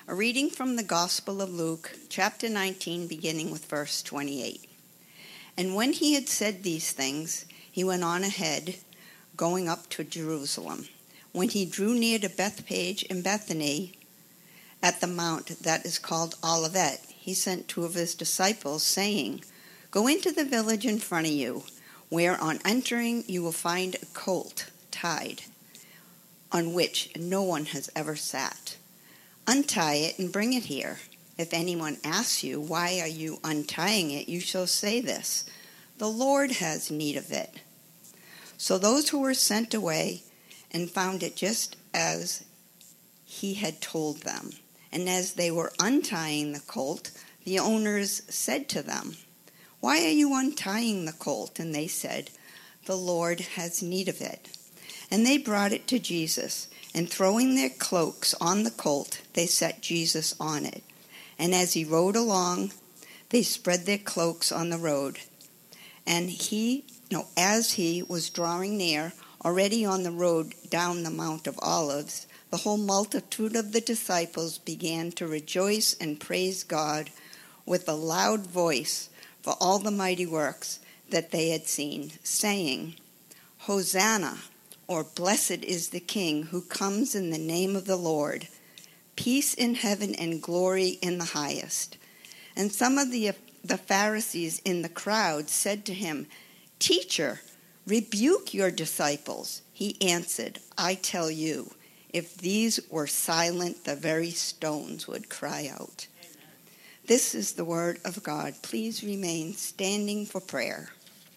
A reading from the Gospel of Luke, chapter 19, beginning with verse 28. And when he had said these things, he went on ahead, going up to Jerusalem. When he drew near to Bethphage and Bethany, at the mount that is called Olivet, he sent two of his disciples, saying, Go into the village in front of you, where on entering you will find a colt tied, on which no one has ever sat. Untie it and bring it here. If anyone asks you, Why are you untying it? You shall say this, The Lord has need of it. So those who were sent away and found it just as he had told them. And as they were untying the colt, the owners said to them, Why are you untying the colt? And they said, The Lord has need of it. And they brought it to Jesus. And throwing their cloaks on the colt, they set Jesus on it. And as he rode along, they spread their cloaks on the road. And as he was drawing near, already on the road down the Mount of Olives, the whole multitude of the disciples began to rejoice and praise God with a loud voice for all the mighty works that they had seen, saying, Hosanna! Or blessed is the King who comes in the name of the Lord. Peace in heaven and glory in the highest. And some of the Pharisees in the crowd said to him, Teacher, rebuke your disciples. He answered, I tell you, if these were silent, the very stones would cry out. Amen. This is the word of God. Please remain standing for prayer.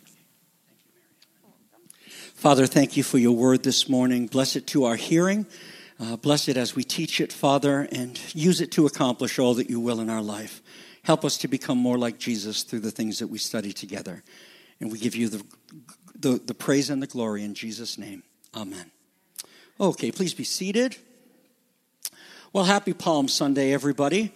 Father, thank you for your word this morning. Bless it to our hearing. Bless it as we teach it, Father, and use it to accomplish all that you will in our life. Help us to become more like Jesus through the things that we study together. And we give you the praise and the glory in Jesus' name. Amen. Okay, please be seated. Well, happy Palm Sunday, everybody.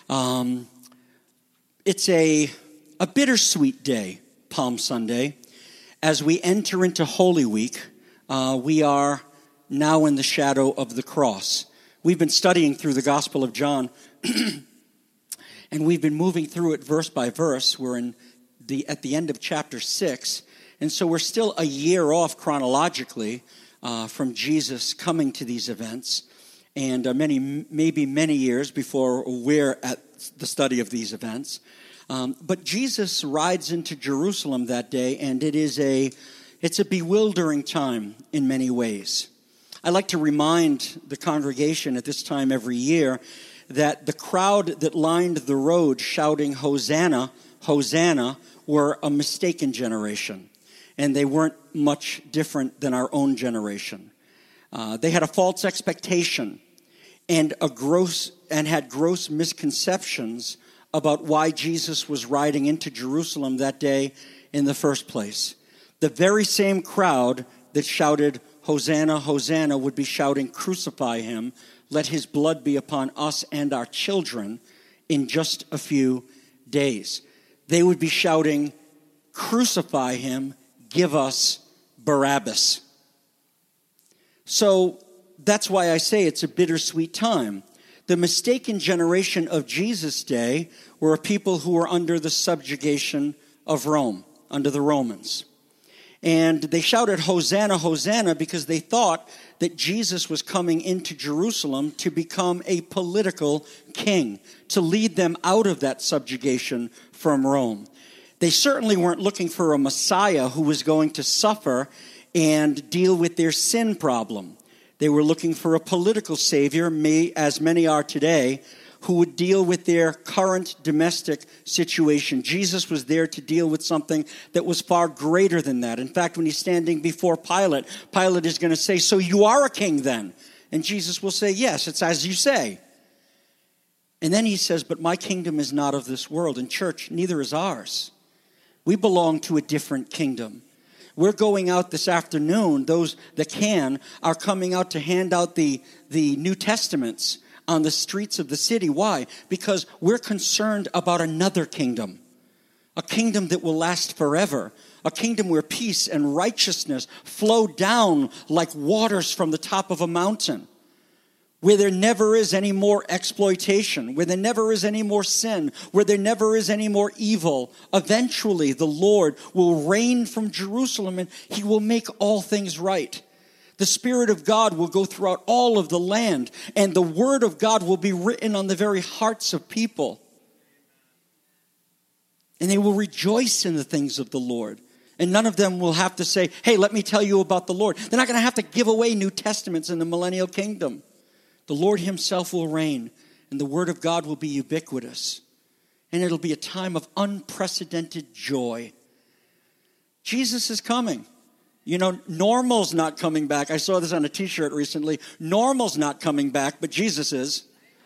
It's a bittersweet day, Palm Sunday. As we enter into Holy Week, we are now in the shadow of the cross. We've been studying through the Gospel of John, and we've been moving through it verse by verse. We're at the end of chapter 6, and so we're still a year off chronologically from Jesus coming to these events, and maybe many years before we're at the study of these events. But Jesus rides into Jerusalem that day, and it's a bewildering time in many ways. I like to remind the congregation at this time every year that the crowd that lined the road shouting, Hosanna, Hosanna, were a mistaken generation, and they weren't much different than our own generation. They had a false expectation and had gross misconceptions about why Jesus was riding into Jerusalem that day in the first place. The very same crowd that shouted, Hosanna, Hosanna, would be shouting, Crucify him, let his blood be upon us and our children in just a few days. They would be shouting, Crucify him, give us Barabbas. So that's why I say it's a bittersweet time. The mistaken generation of Jesus' day were a people who were under the subjugation of Rome, under the Romans. And they shouted, Hosanna, Hosanna, because they thought that Jesus was coming into Jerusalem to become a political king, to lead them out of that subjugation from Rome. They certainly weren't looking for a Messiah who was going to suffer and deal with their sin problem. They were looking for a political savior, as many are today, who would deal with their current domestic situation. Jesus was there to deal with something that was far greater than that. In fact, when he's standing before Pilate, Pilate is going to say, So you are a king then? And Jesus will say, Yes, it's as you say. And then he says, But my kingdom is not of this world. And church, neither is ours. We belong to a different kingdom. We're going out this afternoon. Those that are coming out to hand out the New Testaments on the streets of the city. Why? Because we're concerned about another kingdom. A kingdom that will last forever. A kingdom where peace and righteousness flow down like waters from the top of a mountain. where there never is any more exploitation, where there never is any more sin, where there never is any more evil. Eventually, the Lord will reign from Jerusalem and he will make all things right. The Spirit of God will go throughout all of the land, and the Word of God will be written on the very hearts of people. And they will rejoice in the things of the Lord. And none of them will have to say, hey, let me tell you about the Lord. They're not going to have to give away New Testaments in the millennial kingdom. The Lord himself will reign, and the Word of God will be ubiquitous. And it'll be a time of unprecedented joy. Jesus is coming. You know, normal's not coming back. I saw this on a t-shirt recently. Normal's not coming back, but Jesus is.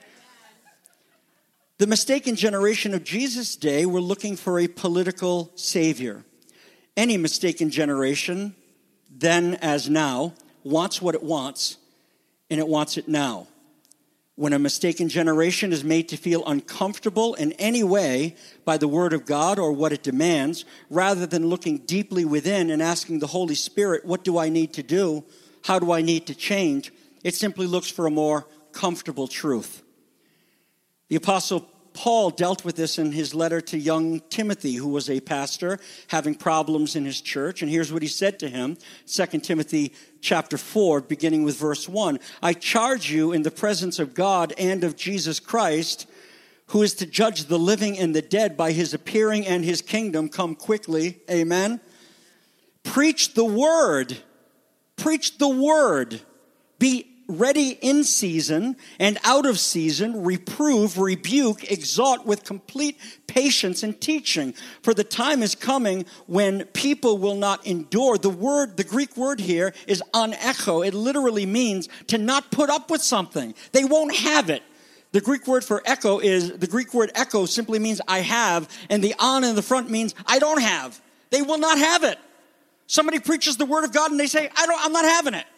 The mistaken generation of Jesus' day were looking for a political savior. Any mistaken generation, then as now, wants what it wants, and it wants it now. When a mistaken generation is made to feel uncomfortable in any way by the Word of God or what it demands, rather than looking deeply within and asking the Holy Spirit, what do I need to do? How do I need to change? It simply looks for a more comfortable truth. The Apostle Paul dealt with this in his letter to young Timothy, who was a pastor having problems in his church. And here's what he said to him, 2 Timothy chapter 4, beginning with verse 1. I charge you in the presence of God and of Jesus Christ, who is to judge the living and the dead by his appearing and his kingdom come quickly. Amen. Preach the word. Preach the word. Be ready in season and out of season, reprove, rebuke, exhort with complete patience and teaching. For the time is coming when people will not endure. The Greek word here is anecho. It literally means to not put up with something. They won't have it. The Greek word echo simply means I have, and the on in the front means I don't have. They will not have it. Somebody preaches the word of God and they say, I'm not having it.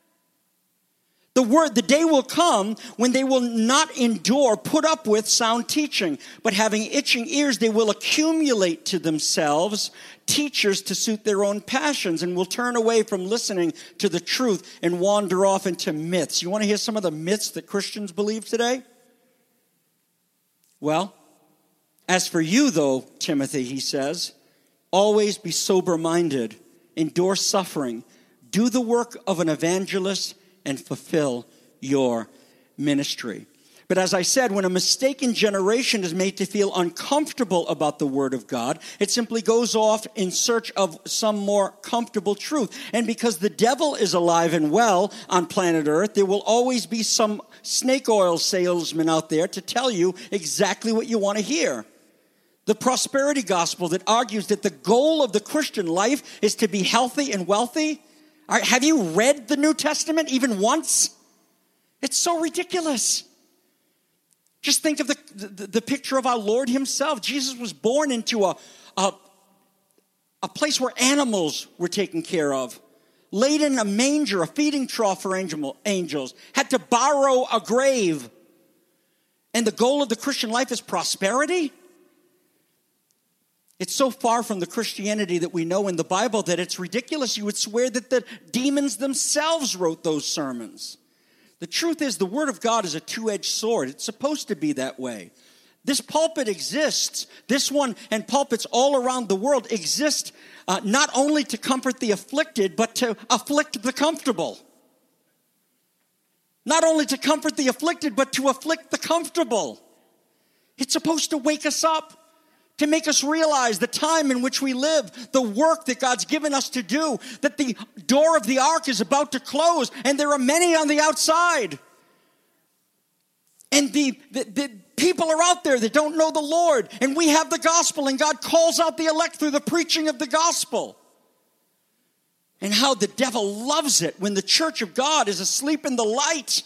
The day will come when they will not endure, put up with sound teaching, but having itching ears, they will accumulate to themselves teachers to suit their own passions and will turn away from listening to the truth and wander off into myths. You want to hear some of the myths that Christians believe today? Well, as for you, though, Timothy, he says, always be sober-minded, endure suffering, do the work of an evangelist, and fulfill your ministry. But as I said, when a mistaken generation is made to feel uncomfortable about the Word of God, it simply goes off in search of some more comfortable truth. And because the devil is alive and well on planet Earth, there will always be some snake oil salesman out there to tell you exactly what you want to hear. The prosperity gospel that argues that the goal of the Christian life is to be healthy and wealthy. Have you read the New Testament even once? It's so ridiculous. Just think of the picture of our Lord himself. Jesus was born into a place where animals were taken care of. Laid in a manger, a feeding trough for angels. Had to borrow a grave. And the goal of the Christian life is prosperity? It's so far from the Christianity that we know in the Bible that it's ridiculous. You would swear that the demons themselves wrote those sermons. The truth is, the Word of God is a two-edged sword. It's supposed to be that way. This pulpit exists. This one and pulpits all around the world exist not only to comfort the afflicted, but to afflict the comfortable. Not only to comfort the afflicted, but to afflict the comfortable. It's supposed to wake us up, to make us realize the time in which we live, the work that God's given us to do, that the door of the ark is about to close, and there are many on the outside. And the people are out there that don't know the Lord, and we have the gospel, and God calls out the elect through the preaching of the gospel. And how the devil loves it when the church of God is asleep in the light.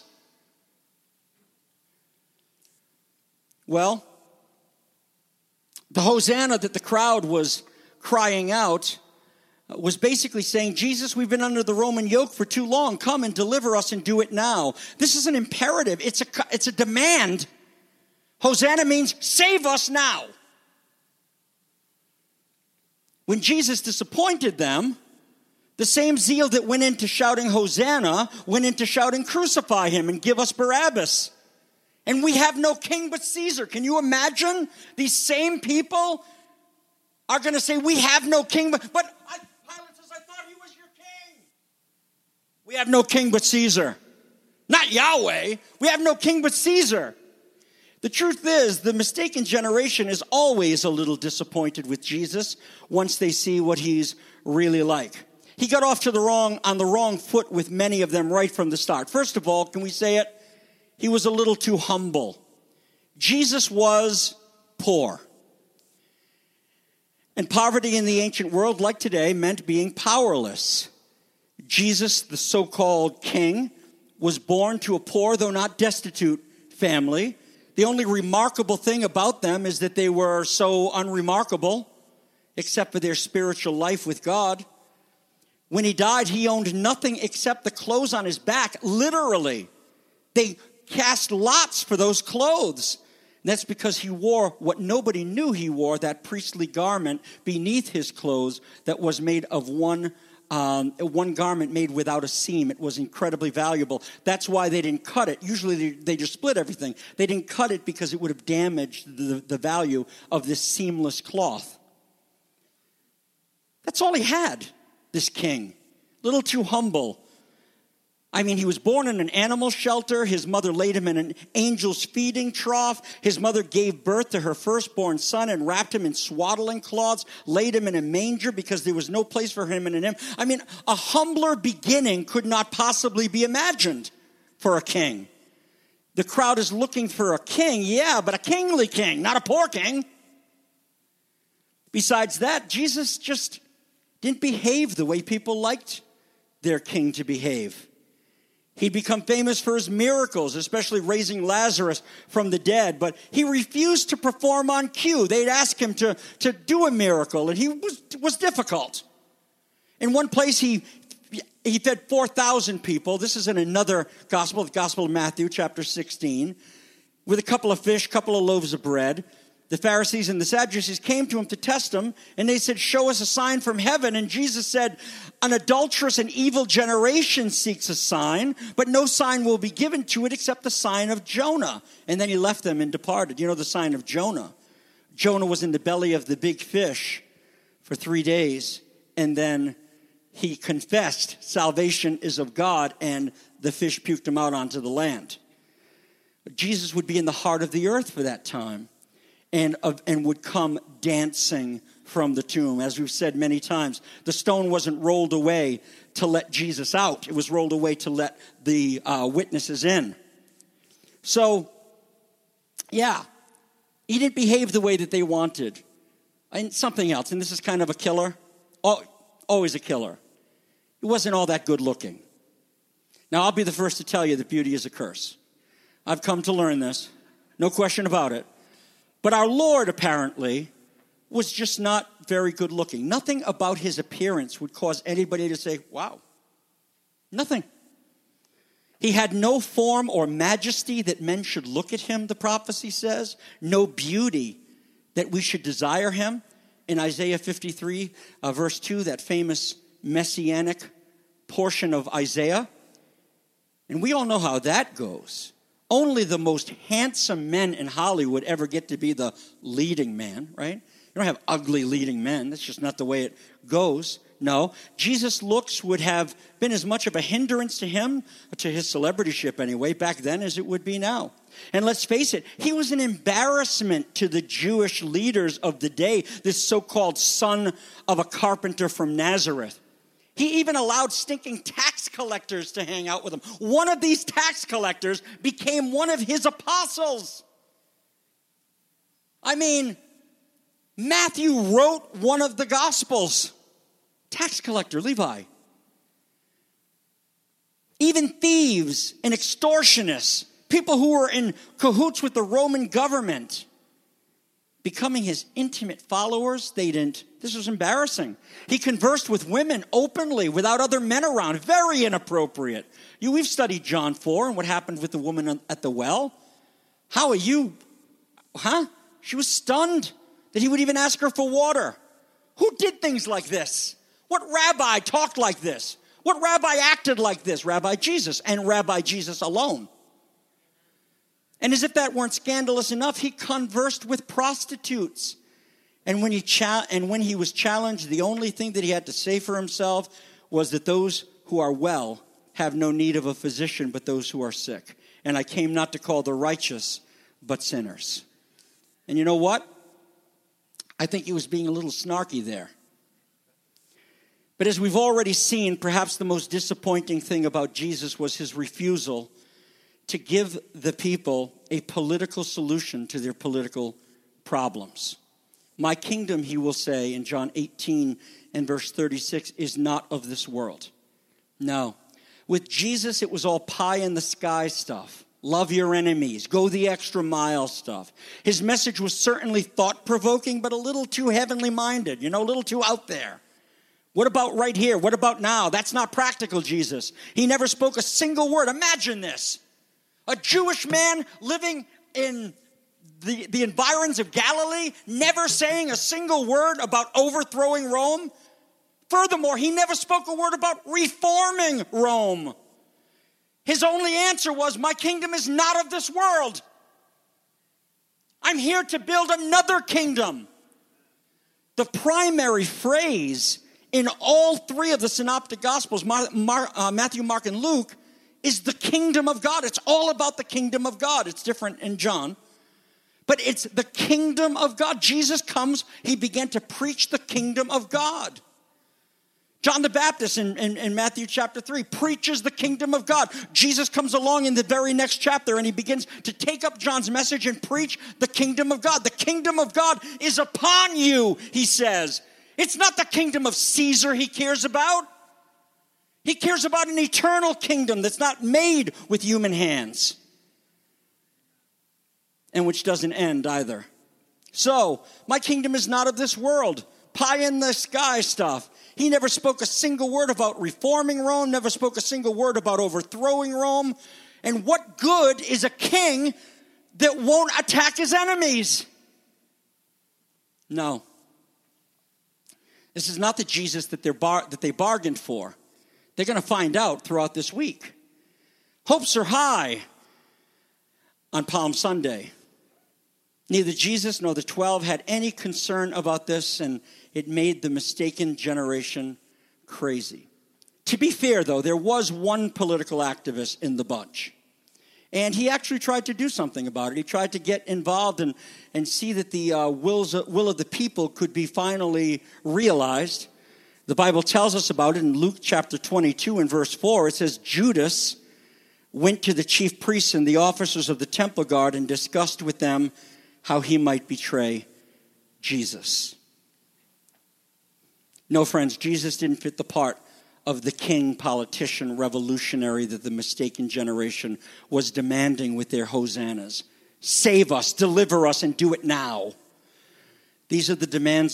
Well, the Hosanna that the crowd was crying out was basically saying, Jesus, we've been under the Roman yoke for too long. Come and deliver us and do it now. This is an imperative. It's a demand. Hosanna means save us now. When Jesus disappointed them, The same zeal that went into shouting Hosanna went into shouting crucify him and give us Barabbas. And we have no king but Caesar. Can you imagine? These same people are going to say, we have no king but Pilate says, I thought he was your king. We have no king but Caesar. Not Yahweh. We have no king but Caesar. The truth is, the mistaken generation is always a little disappointed with Jesus once they see what he's really like. He got off on the wrong foot with many of them right from the start. First of all, can we say it? He was a little too humble. Jesus was poor. And poverty in the ancient world, like today, meant being powerless. Jesus, the so-called king, was born to a poor, though not destitute, family. The only remarkable thing about them is that they were so unremarkable, except for their spiritual life with God. When he died, he owned nothing except the clothes on his back, literally. They cast lots for those clothes. And that's because he wore what nobody knew he wore, that priestly garment beneath his clothes that was made of one garment made without a seam. It was incredibly valuable. That's why they didn't cut it. Usually they just split everything. They didn't cut it because it would have damaged the value of this seamless cloth. That's all he had, this king. A little too humble. I mean, he was born in an animal shelter. His mother laid him in an angel's feeding trough. His mother gave birth to her firstborn son and wrapped him in swaddling cloths, laid him in a manger because there was no place for him in an inn. I mean, a humbler beginning could not possibly be imagined for a king. The crowd is looking for a king, yeah, but a kingly king, not a poor king. Besides that, Jesus just didn't behave the way people liked their king to behave. He'd become famous for his miracles, especially raising Lazarus from the dead, but he refused to perform on cue. They'd ask him to do a miracle, and he was difficult. In one place, he fed 4,000 people. This is in another gospel, the Gospel of Matthew, chapter 16, with a couple of fish, couple of loaves of bread. The Pharisees and the Sadducees came to him to test him, and they said, show us a sign from heaven. And Jesus said, an adulterous and evil generation seeks a sign, but no sign will be given to it except the sign of Jonah. And then he left them and departed. You know the sign of Jonah. Jonah was in the belly of the big fish for 3 days, and then he confessed salvation is of God, and the fish puked him out onto the land. Jesus would be in the heart of the earth for that time. And would come dancing from the tomb. As we've said many times, the stone wasn't rolled away to let Jesus out. It was rolled away to let the witnesses in. So, yeah, he didn't behave the way that they wanted. And something else, and this is kind of a killer, always a killer. He wasn't all that good looking. Now, I'll be the first to tell you that beauty is a curse. I've come to learn this, no question about it. But our Lord, apparently, was just not very good looking. Nothing about his appearance would cause anybody to say, wow. Nothing. He had no form or majesty that men should look at him, the prophecy says. No beauty that we should desire him. In Isaiah 53, verse 2, that famous messianic portion of Isaiah. And we all know how that goes. Only the most handsome men in Hollywood ever get to be the leading man, right? You don't have ugly leading men. That's just not the way it goes. No. Jesus' looks would have been as much of a hindrance to him, to his celebrityship anyway, back then as it would be now. And let's face it, he was an embarrassment to the Jewish leaders of the day, this so-called son of a carpenter from Nazareth. He even allowed stinking tax collectors to hang out with him. One of these tax collectors became one of his apostles. I mean, Matthew wrote one of the Gospels. Tax collector, Levi. Even thieves and extortionists, people who were in cahoots with the Roman government, becoming his intimate followers, this was embarrassing. He conversed with women openly without other men around. Very inappropriate. We've studied John 4 and what happened with the woman at the well. How are you? She was stunned that he would even ask her for water. Who did things like this? What rabbi talked like this? What rabbi acted like this? Rabbi Jesus, and Rabbi Jesus alone. And as if that weren't scandalous enough, he conversed with prostitutes. And when he was challenged, the only thing that he had to say for himself was that those who are well have no need of a physician, but those who are sick. And I came not to call the righteous, but sinners. And you know what? I think he was being a little snarky there. But as we've already seen, perhaps the most disappointing thing about Jesus was his refusal to give the people a political solution to their political problems. My kingdom, he will say in John 18 and verse 36, is not of this world. No. With Jesus, it was all pie in the sky stuff. Love your enemies. Go the extra mile stuff. His message was certainly thought-provoking, but a little too heavenly minded, a little too out there. What about right here? What about now? That's not practical, Jesus. He never spoke a single word. Imagine this. A Jewish man living in the environs of Galilee, never saying a single word about overthrowing Rome. Furthermore, he never spoke a word about reforming Rome. His only answer was, my kingdom is not of this world. I'm here to build another kingdom. The primary phrase in all three of the synoptic gospels, Matthew, Mark, and Luke, is the kingdom of God. It's all about the kingdom of God. It's different in John. But it's the kingdom of God. Jesus comes, he began to preach the kingdom of God. John the Baptist in Matthew chapter 3 preaches the kingdom of God. Jesus comes along in the very next chapter and he begins to take up John's message and preach the kingdom of God. The kingdom of God is upon you, he says. It's not the kingdom of Caesar he cares about. He cares about an eternal kingdom that's not made with human hands. And which doesn't end either. So, my kingdom is not of this world. Pie in the sky stuff. He never spoke a single word about reforming Rome, never spoke a single word about overthrowing Rome. And what good is a king that won't attack his enemies? No. This is not the Jesus that they bargained for. They're going to find out throughout this week. Hopes are high on Palm Sunday. Neither Jesus nor the 12 had any concern about this, and it made the mistaken generation crazy. To be fair, though, there was one political activist in the bunch. And he actually tried to do something about it. He tried to get involved and see that the will of the people could be finally realized. The Bible tells us about it in Luke chapter 22 and verse 4. It says, Judas went to the chief priests and the officers of the temple guard and discussed with them how he might betray Jesus. No, friends, Jesus didn't fit the part of the king, politician, revolutionary that the mistaken generation was demanding with their hosannas. Save us, deliver us, and do it now. This is the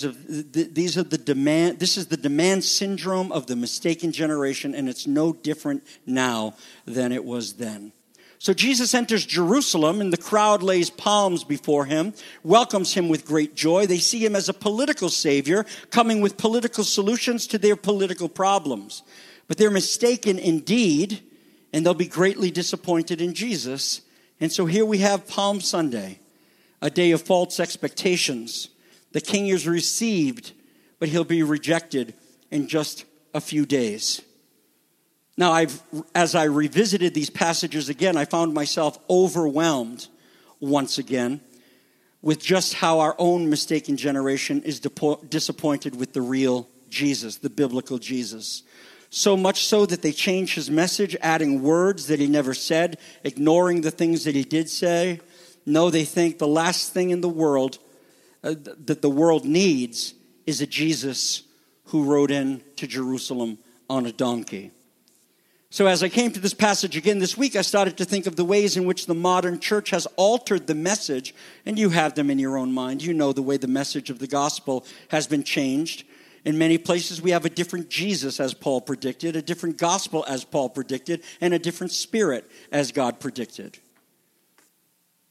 demand syndrome of the mistaken generation, and it's no different now than it was then. So Jesus enters Jerusalem, and the crowd lays palms before him, welcomes him with great joy. They see him as a political savior, coming with political solutions to their political problems. But they're mistaken indeed, and they'll be greatly disappointed in Jesus. And so here we have Palm Sunday, a day of false expectations. The king is received, but he'll be rejected in just a few days. Now, as I revisited these passages again, I found myself overwhelmed once again with just how our own mistaken generation is disappointed with the real Jesus, the biblical Jesus. So much so that they change his message, adding words that he never said, ignoring the things that he did say. No, they think the last thing in the world that the world needs is a Jesus who rode in to Jerusalem on a donkey. So as I came to this passage again this week, I started to think of the ways in which the modern church has altered the message, and you have them in your own mind. You know the way the message of the gospel has been changed. In many places, we have a different Jesus, as Paul predicted, a different gospel, as Paul predicted, and a different spirit, as God predicted.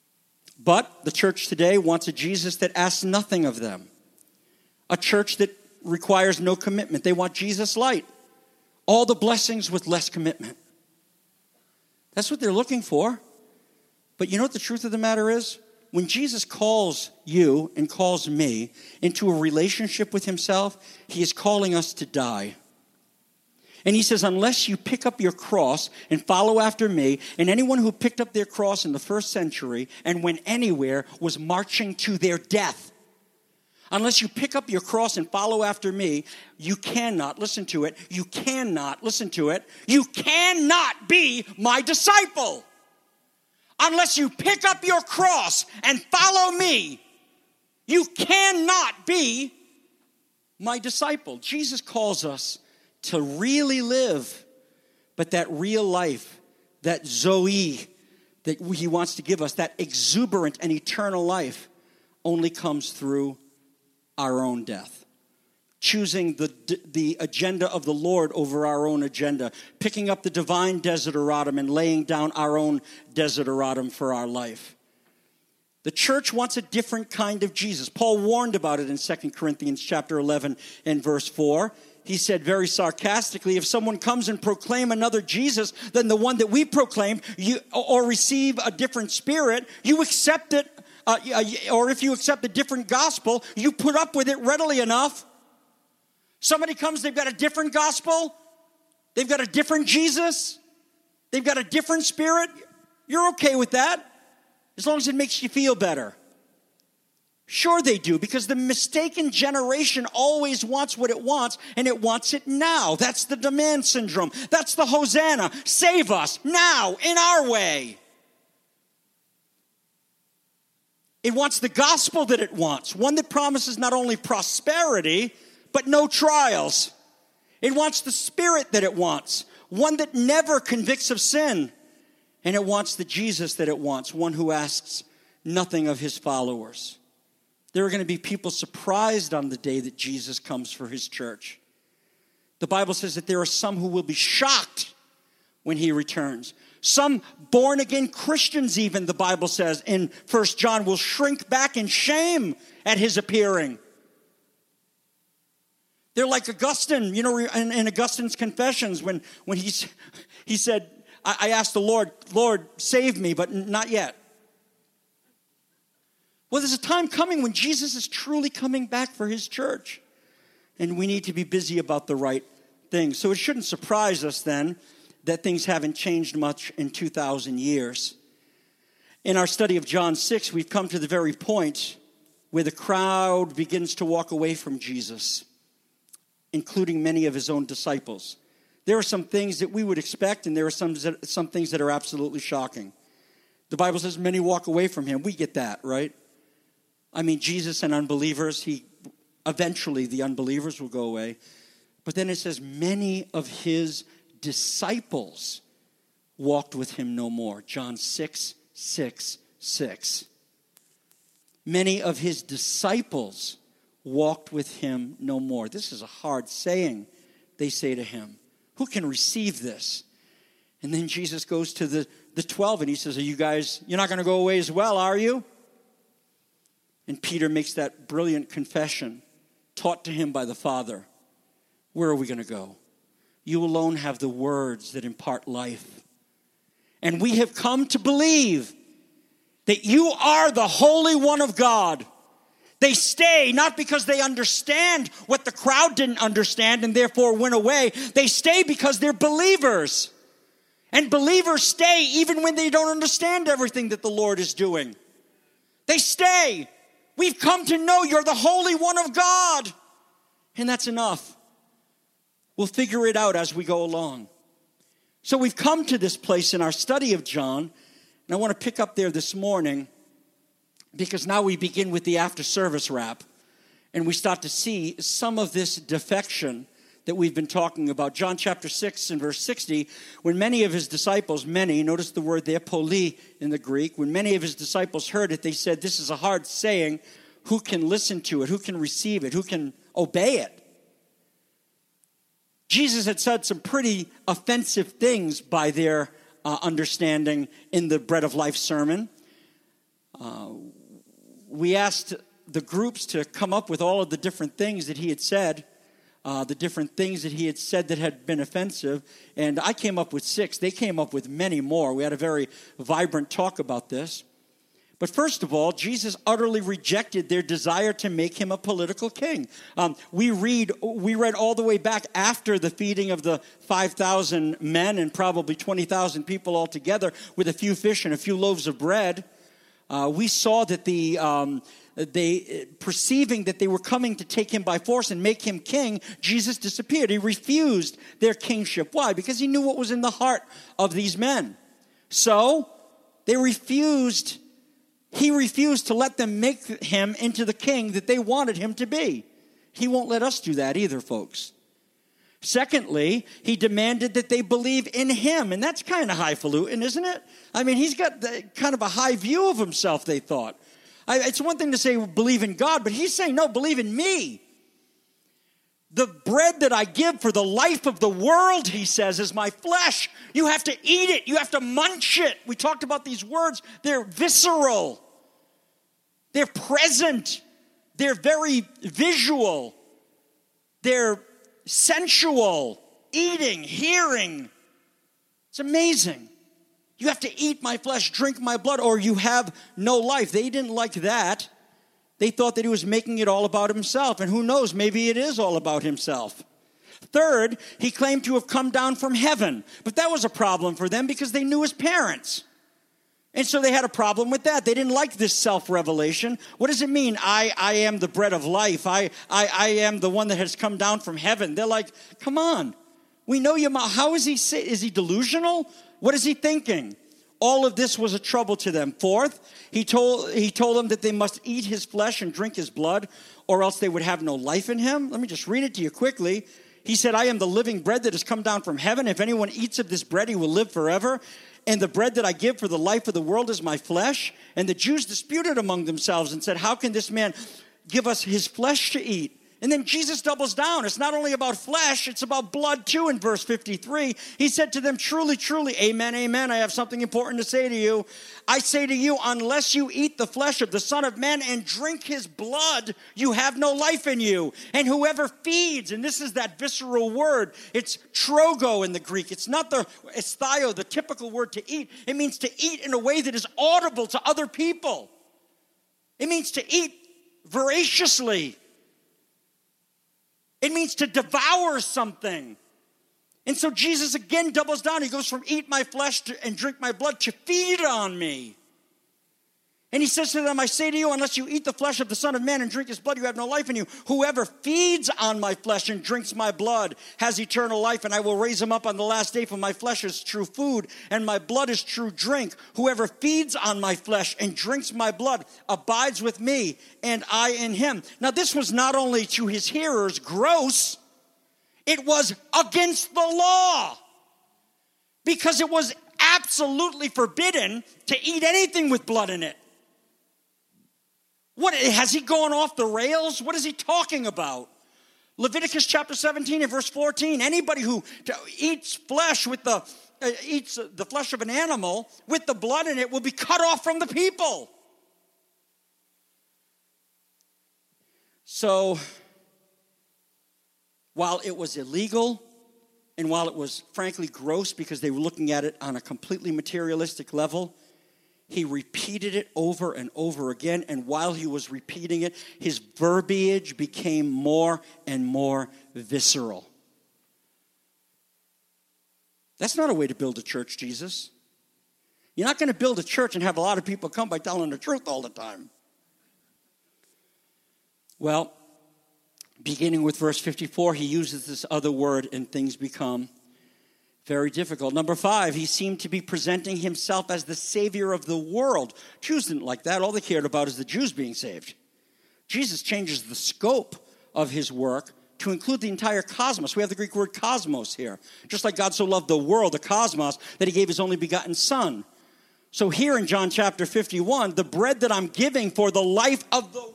But the church today wants a Jesus that asks nothing of them, a church that requires no commitment. They want Jesus light. All the blessings with less commitment. That's what they're looking for. But you know what the truth of the matter is? When Jesus calls you and calls me into a relationship with himself, he is calling us to die. And he says, unless you pick up your cross and follow after me, and anyone who picked up their cross in the first century and went anywhere was marching to their death. Unless you pick up your cross and follow after me, you cannot, listen to it, you cannot be my disciple. Unless you pick up your cross and follow me, you cannot be my disciple. Jesus calls us to really live, but that real life, that Zoe that he wants to give us, that exuberant and eternal life, only comes through our own death. Choosing the agenda of the Lord over our own agenda. Picking up the divine desideratum and laying down our own desideratum for our life. The church wants a different kind of Jesus. Paul warned about it in 2 Corinthians chapter 11 and verse 4. He said very sarcastically, if someone comes and proclaim another Jesus than the one that we proclaimed, or receive a different spirit, you accept it, or if you accept a different gospel, you put up with it readily enough. Somebody comes, they've got a different gospel, they've got a different Jesus, they've got a different spirit, you're okay with that, as long as it makes you feel better. Sure they do, because the mistaken generation always wants what it wants, and it wants it now. That's the demand syndrome. That's the Hosanna. Save us now, in our way. It wants the gospel that it wants, one that promises not only prosperity, but no trials. It wants the spirit that it wants, one that never convicts of sin. And it wants the Jesus that it wants, one who asks nothing of his followers. There are going to be people surprised on the day that Jesus comes for his church. The Bible says that there are some who will be shocked when he returns. Some born-again Christians even, the Bible says in 1 John, will shrink back in shame at his appearing. They're like Augustine, you know, in Augustine's Confessions when he said, I asked the Lord, save me, but not yet. Well, there's a time coming when Jesus is truly coming back for his church. And we need to be busy about the right things. So it shouldn't surprise us then that things haven't changed much in 2,000 years. In our study of John 6, we've come to the very point where the crowd begins to walk away from Jesus, including many of his own disciples. There are some things that we would expect, and there are some things that are absolutely shocking. The Bible says many walk away from him. We get that, right? I mean, Jesus and unbelievers, eventually the unbelievers will go away. But then it says many of his disciples walked with him no more. John 6:6. Many of his disciples walked with him no more. This is a hard saying, they say to him. Who can receive this? And then Jesus goes to the 12 and he says, you're not going to go away as well, are you? And Peter makes that brilliant confession, taught to him by the Father. Where are we going to go? You alone have the words that impart life. And we have come to believe that you are the Holy One of God. They stay not because they understand what the crowd didn't understand and therefore went away. They stay because they're believers. And believers stay even when they don't understand everything that the Lord is doing. They stay. We've come to know you're the Holy One of God. And that's enough. We'll figure it out as we go along. So we've come to this place in our study of John. And I want to pick up there this morning because now we begin with the after-service wrap. And we start to see some of this defection that we've been talking about. John chapter 6 and verse 60, when many of his disciples, notice the word there, poli in the Greek, when many of his disciples heard it, they said, this is a hard saying. Who can listen to it? Who can receive it? Who can obey it? Jesus had said some pretty offensive things by their understanding in the Bread of Life sermon. We asked the groups to come up with all of the different things that he had said. the different things that he had said that had been offensive. And I came up with 6. They came up with many more. We had a very vibrant talk about this. But first of all, Jesus utterly rejected their desire to make him a political king. We read all the way back after the feeding of the 5,000 men and probably 20,000 people altogether with a few fish and a few loaves of bread. We saw that they perceiving that they were coming to take him by force and make him king, Jesus disappeared. He refused their kingship. Why? Because he knew what was in the heart of these men. So he refused to let them make him into the king that they wanted him to be. He won't let us do that either, folks. Secondly, he demanded that they believe in him, and that's kind of highfalutin, isn't it? I mean, he's got kind of a high view of himself, they thought. It's one thing to say believe in God, but he's saying, no, believe in me. The bread that I give for the life of the world, he says, is my flesh. You have to eat it. You have to munch it. We talked about these words. They're visceral. They're present. They're very visual. They're sensual. Eating, hearing. It's amazing. You have to eat my flesh, drink my blood, or you have no life. They didn't like that. They thought that he was making it all about himself. And who knows, maybe it is all about himself. Third, he claimed to have come down from heaven. But that was a problem for them because they knew his parents. And so they had a problem with that. They didn't like this self-revelation. What does it mean? I am the bread of life. I am the one that has come down from heaven. They're like, come on. We know you. How is he? Is he delusional? What is he thinking? All of this was a trouble to them. Fourth, he told them that they must eat his flesh and drink his blood, or else they would have no life in him. Let me just read it to you quickly. He said, I am the living bread that has come down from heaven. If anyone eats of this bread, he will live forever. And the bread that I give for the life of the world is my flesh. And the Jews disputed among themselves and said, how can this man give us his flesh to eat? And then Jesus doubles down. It's not only about flesh, it's about blood too in verse 53. He said to them, truly, truly, amen, amen. I have something important to say to you. I say to you, unless you eat the flesh of the Son of Man and drink his blood, you have no life in you. And whoever feeds, and this is that visceral word, it's trogo in the Greek. It's not the esthio, the typical word to eat. It means to eat in a way that is audible to other people. It means to eat voraciously. It means to devour something. And so Jesus again doubles down. He goes from eat my flesh and drink my blood to feed on me. And he says to them, I say to you, unless you eat the flesh of the Son of Man and drink his blood, you have no life in you. Whoever feeds on my flesh and drinks my blood has eternal life, and I will raise him up on the last day, for my flesh is true food, and my blood is true drink. Whoever feeds on my flesh and drinks my blood abides with me, and I in him. Now, this was not only to his hearers gross, it was against the law, because it was absolutely forbidden to eat anything with blood in it. What, has he gone off the rails? What is he talking about? Leviticus chapter 17 and verse 14. Anybody who eats flesh with eats the flesh of an animal with the blood in it will be cut off from the people. So, while it was illegal and while it was frankly gross because they were looking at it on a completely materialistic level, he repeated it over and over again, and while he was repeating it, his verbiage became more and more visceral. That's not a way to build a church, Jesus. You're not going to build a church and have a lot of people come by telling the truth all the time. Well, beginning with verse 54, he uses this other word, and things become very difficult. Number 5, he seemed to be presenting himself as the Savior of the world. Jews didn't like that. All they cared about is the Jews being saved. Jesus changes the scope of his work to include the entire cosmos. We have the Greek word cosmos here. Just like God so loved the world, the cosmos, that he gave his only begotten Son. So here in John chapter 51, the bread that I'm giving for the life of the world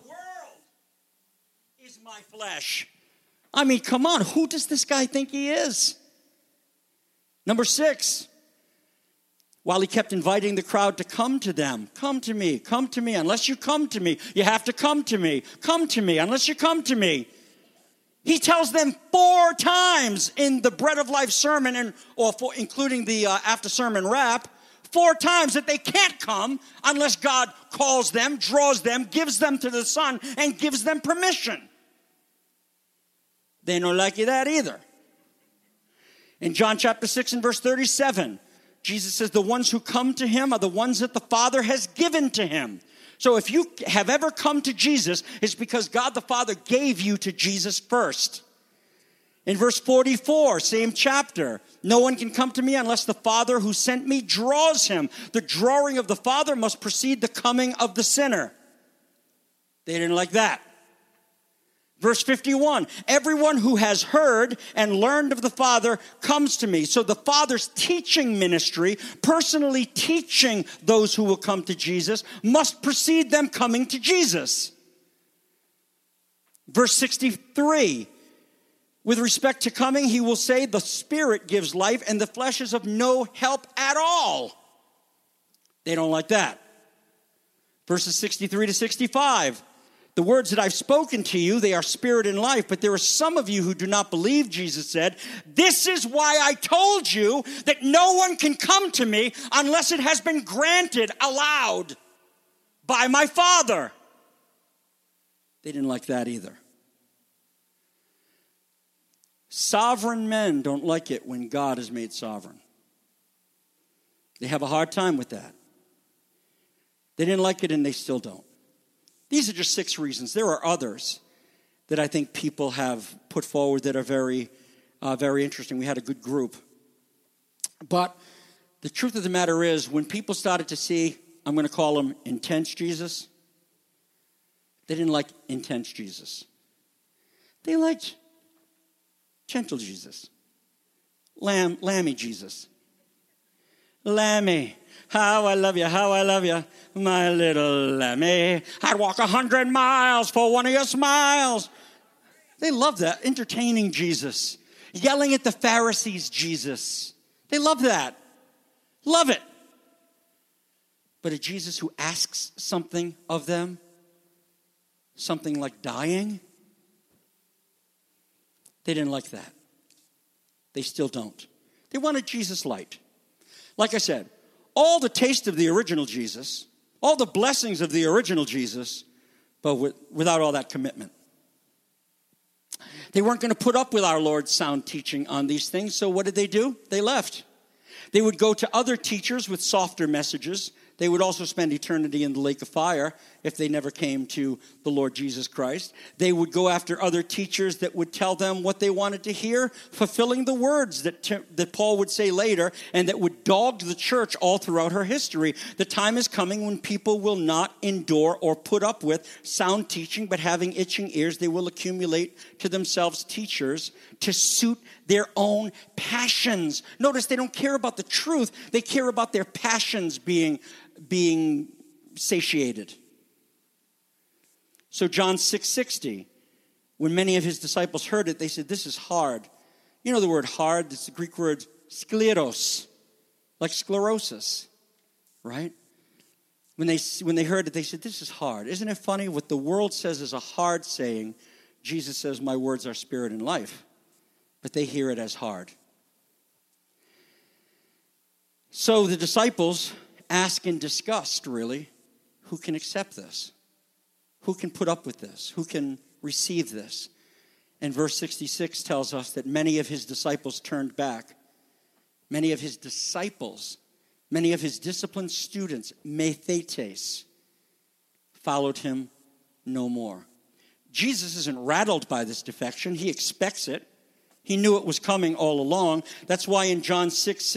is my flesh. I mean, come on, who does this guy think he is? Number 6, while he kept inviting the crowd to come to them. Come to me, come to me. Unless you come to me, you have to come to me. Come to me, unless you come to me. He tells them 4 times in the Bread of Life sermon, including the after sermon rap, 4 times that they can't come unless God calls them, draws them, gives them to the Son, and gives them permission. They don't like that either. In John chapter 6 and verse 37, Jesus says, the ones who come to him are the ones that the Father has given to him. So if you have ever come to Jesus, it's because God the Father gave you to Jesus first. In verse 44, same chapter, no one can come to me unless the Father who sent me draws him. The drawing of the Father must precede the coming of the sinner. They didn't like that. Verse 51, everyone who has heard and learned of the Father comes to me. So the Father's teaching ministry, personally teaching those who will come to Jesus, must precede them coming to Jesus. Verse 63, with respect to coming, he will say, the Spirit gives life and the flesh is of no help at all. They don't like that. Verses 63 to 65. The words that I've spoken to you, they are spirit and life, but there are some of you who do not believe, Jesus said. This is why I told you that no one can come to me unless it has been granted, allowed by my Father. They didn't like that either. Sovereign men don't like it when God is made sovereign. They have a hard time with that. They didn't like it and they still don't. These are just 6 reasons. There are others that I think people have put forward that are very, very interesting. We had a good group. But the truth of the matter is, when people started to see, I'm going to call him intense Jesus, they didn't like intense Jesus. They liked gentle Jesus. Lammy Jesus. Lammy. How I love you, my little lammy. I'd walk 100 miles for one of your smiles. They love that. Entertaining Jesus. Yelling at the Pharisees Jesus. They love that. Love it. But a Jesus who asks something of them, something like dying, they didn't like that. They still don't. They wanted Jesus light. Like I said, all the taste of the original Jesus, all the blessings of the original Jesus, but without all that commitment. They weren't going to put up with our Lord's sound teaching on these things, so what did they do? They left. They would go to other teachers with softer messages. They would also spend eternity in the lake of fire if they never came to the Lord Jesus Christ. They would go after other teachers that would tell them what they wanted to hear, fulfilling the words that Paul would say later, and that would dog the church all throughout her history. The time is coming when people will not endure or put up with sound teaching, but having itching ears, they will accumulate to themselves teachers to suit their own passions. Notice they don't care about the truth. They care about their passions being satiated. So John 6:60, when many of his disciples heard it, they said, this is hard. You know the word hard, it's the Greek word skleros, like sclerosis, right? When they heard it, they said, this is hard. Isn't it funny? What the world says is a hard saying, Jesus says, my words are spirit and life. But they hear it as hard. So the disciples ask in disgust, really, who can accept this? Who can put up with this? Who can receive this? And verse 66 tells us that many of his disciples turned back. Many of his disciples, many of his disciplined students, methetes, followed him no more. Jesus isn't rattled by this defection. He expects it. He knew it was coming all along. That's why in John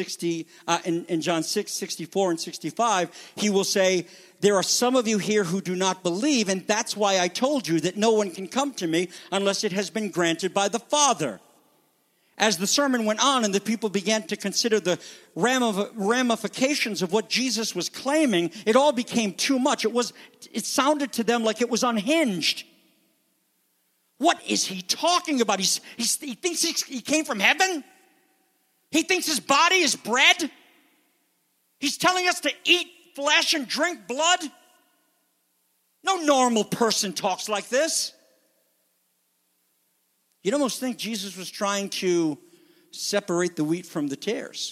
6:64 and 65, he will say, there are some of you here who do not believe, and that's why I told you that no one can come to me unless it has been granted by the Father. As the sermon went on and the people began to consider the ramifications of what Jesus was claiming, it all became too much. It sounded to them like it was unhinged. What is he talking about? He thinks he came from heaven? He thinks his body is bread? He's telling us to eat flesh and drink blood? No normal person talks like this. You'd almost think Jesus was trying to separate the wheat from the tares.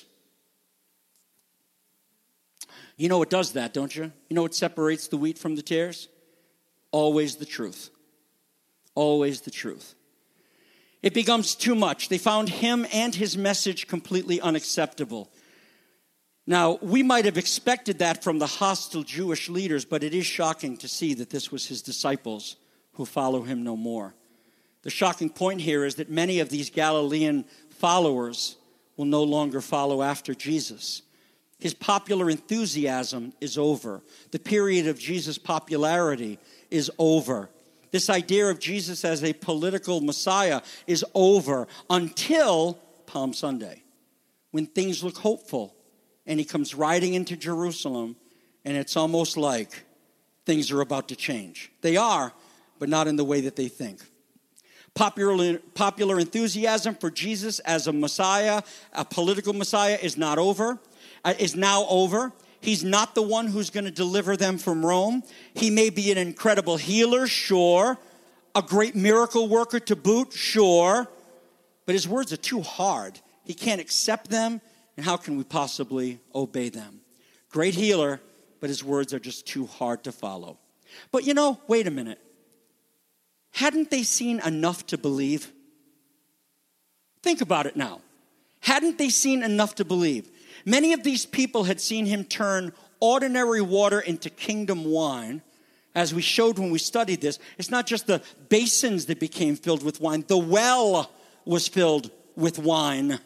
You know what does that, don't you? You know what separates the wheat from the tares? Always the truth. Always the truth. It becomes too much. They found him and his message completely unacceptable. Now, we might have expected that from the hostile Jewish leaders, but it is shocking to see that this was his disciples who follow him no more. The shocking point here is that many of these Galilean followers will no longer follow after Jesus. His popular enthusiasm is over. The period of Jesus' popularity is over. This idea of Jesus as a political Messiah is over until Palm Sunday, when things look hopeful, and he comes riding into Jerusalem, and it's almost like things are about to change. They are, but not in the way that they think. Popular enthusiasm for Jesus as a Messiah, a political Messiah, is now over. He's not the one who's going to deliver them from Rome. He may be an incredible healer, sure. A great miracle worker to boot, sure. But his words are too hard. He can't accept them, and how can we possibly obey them? Great healer, but his words are just too hard to follow. But wait a minute. Hadn't they seen enough to believe? Think about it now. Hadn't they seen enough to believe? Many of these people had seen him turn ordinary water into kingdom wine. As we showed when we studied this, it's not just the basins that became filled with wine. The well was filled with wine.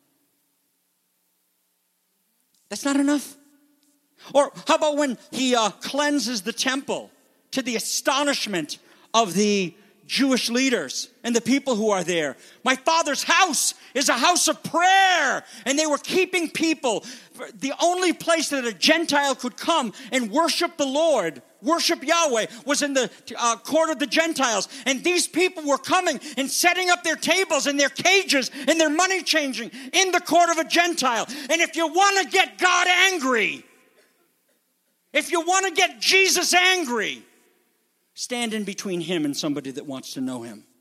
That's not enough. Or how about when he cleanses the temple to the astonishment of the Jewish leaders and the people who are there? My Father's house is a house of prayer. And they were keeping people. The only place that a Gentile could come and worship the Lord, worship Yahweh, was in the court of the Gentiles. And these people were coming and setting up their tables and their cages and their money changing in the court of a Gentile. And if you want to get God angry, if you want to get Jesus angry, stand in between him and somebody that wants to know him.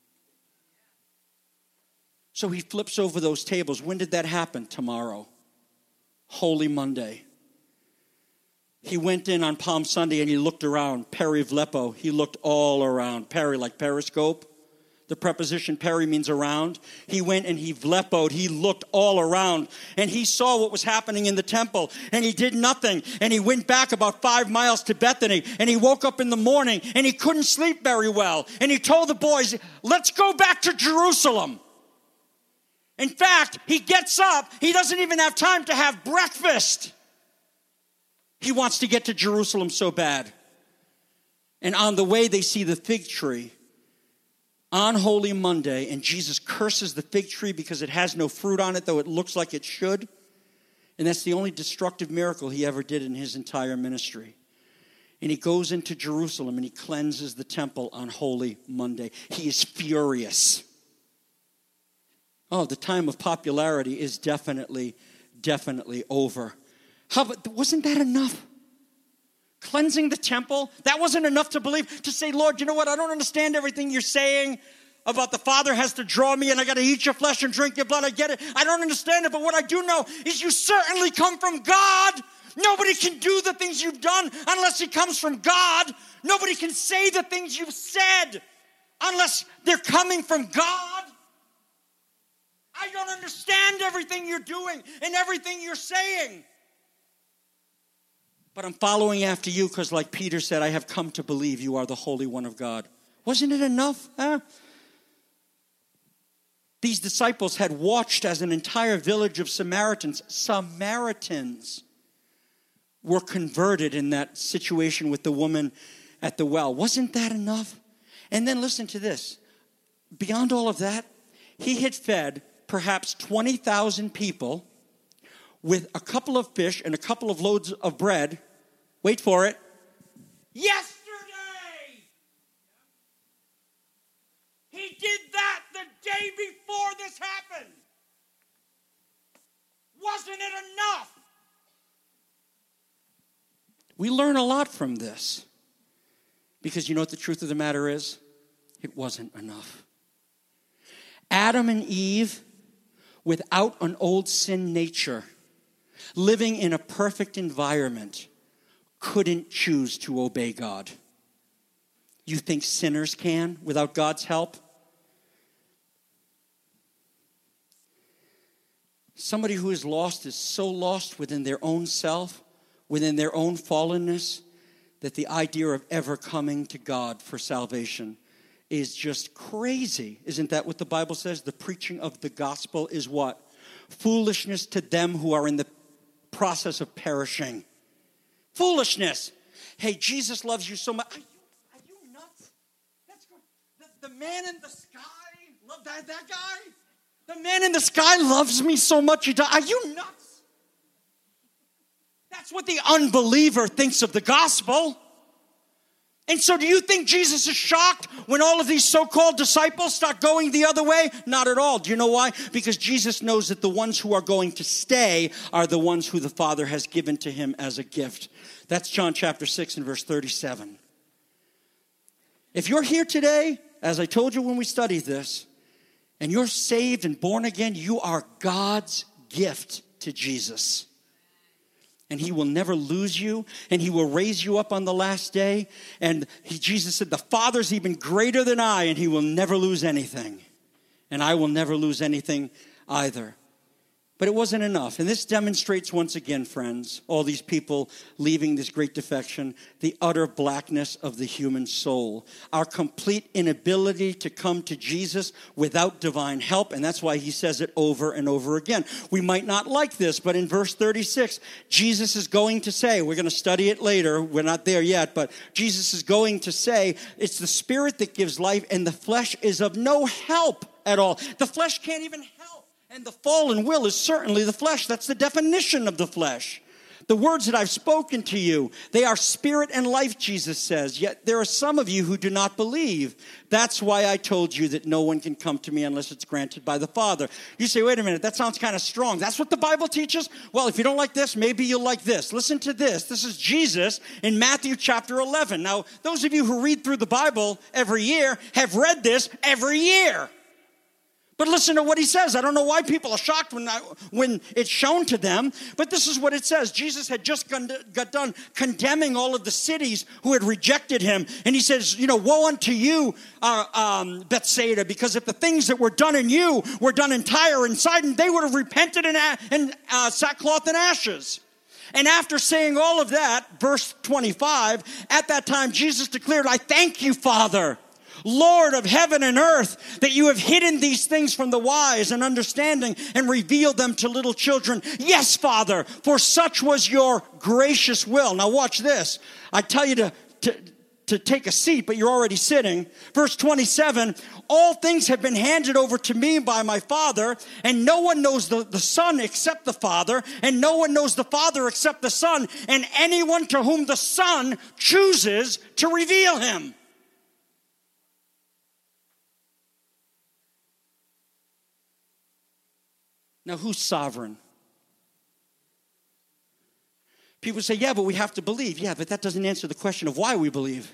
So he flips over those tables. When did that happen? Tomorrow. Holy Monday. He went in on Palm Sunday and he looked around. Perivlepo. He looked all around. Peri, like periscope. The preposition peri means around. He went and he vlepoed. He looked all around. And he saw what was happening in the temple. And he did nothing. And he went back about 5 miles to Bethany. And he woke up in the morning. And he couldn't sleep very well. And he told the boys, let's go back to Jerusalem. In fact, he gets up. He doesn't even have time to have breakfast. He wants to get to Jerusalem so bad. And on the way, they see the fig tree on Holy Monday, and Jesus curses the fig tree because it has no fruit on it, though it looks like it should. And that's the only destructive miracle he ever did in his entire ministry. And he goes into Jerusalem and he cleanses the temple on Holy Monday. He is furious. Oh, the time of popularity is definitely over. Wasn't that enough? Cleansing the temple, that wasn't enough to believe. To say, Lord, you know what? I don't understand everything you're saying about the Father has to draw me and I got to eat your flesh and drink your blood. I get it. I don't understand it. But what I do know is you certainly come from God. Nobody can do the things you've done unless he comes from God. Nobody can say the things you've said unless they're coming from God. I don't understand everything you're doing and everything you're saying. But I'm following after you because, like Peter said, I have come to believe you are the Holy One of God. Wasn't it enough? These disciples had watched as an entire village of Samaritans were converted in that situation with the woman at the well. Wasn't that enough? And then listen to this. Beyond all of that, he had fed perhaps 20,000 people with a couple of fish and a couple of loaves of bread. Wait for it. Yesterday! He did that the day before this happened. Wasn't it enough? We learn a lot from this. Because you know what the truth of the matter is? It wasn't enough. Adam and Eve, without an old sin nature, living in a perfect environment, couldn't choose to obey God. You think sinners can without God's help? Somebody who is lost is so lost within their own self, within their own fallenness, that the idea of ever coming to God for salvation is just crazy. Isn't that what the Bible says? The preaching of the gospel is what? Foolishness to them who are in the process of perishing. Foolishness. Hey, Jesus loves you so much. Are you nuts? That's good. The man in the sky, love that guy? The man in the sky loves me so much. Are you nuts? That's what the unbeliever thinks of the gospel. And so do you think Jesus is shocked when all of these so-called disciples start going the other way? Not at all. Do you know why? Because Jesus knows that the ones who are going to stay are the ones who the Father has given to him as a gift. That's John chapter 6 and verse 37. If you're here today, as I told you when we studied this, and you're saved and born again, you are God's gift to Jesus. And he will never lose you, and he will raise you up on the last day. And Jesus said, the Father's even greater than I, and he will never lose anything. And I will never lose anything either. But it wasn't enough. And this demonstrates once again, friends, all these people leaving this great defection, the utter blackness of the human soul. Our complete inability to come to Jesus without divine help. And that's why he says it over and over again. We might not like this, but in verse 36, Jesus is going to say, we're going to study it later. We're not there yet, but Jesus is going to say, it's the Spirit that gives life, and the flesh is of no help at all. The flesh can't even help. And the fallen will is certainly the flesh. That's the definition of the flesh. The words that I've spoken to you, they are spirit and life, Jesus says. Yet there are some of you who do not believe. That's why I told you that no one can come to me unless it's granted by the Father. You say, wait a minute, that sounds kind of strong. That's what the Bible teaches? Well, if you don't like this, maybe you'll like this. Listen to this. This is Jesus in Matthew chapter 11. Now, those of you who read through the Bible every year have read this every year. But listen to what he says. I don't know why people are shocked when it's shown to them. But this is what it says. Jesus had just got done condemning all of the cities who had rejected him. And he says, woe unto you, Bethsaida, because if the things that were done in you were done in Tyre and Sidon, they would have repented in sackcloth and ashes. And after saying all of that, verse 25, at that time Jesus declared, I thank you, Father, Lord of heaven and earth, that you have hidden these things from the wise and understanding and revealed them to little children. Yes, Father, for such was your gracious will. Now watch this. I tell you to take a seat, but you're already sitting. Verse 27, all things have been handed over to me by my Father, and no one knows the Son except the Father, and no one knows the Father except the Son, and anyone to whom the Son chooses to reveal him. Now, who's sovereign? People say, yeah, but we have to believe. Yeah, but that doesn't answer the question of why we believe.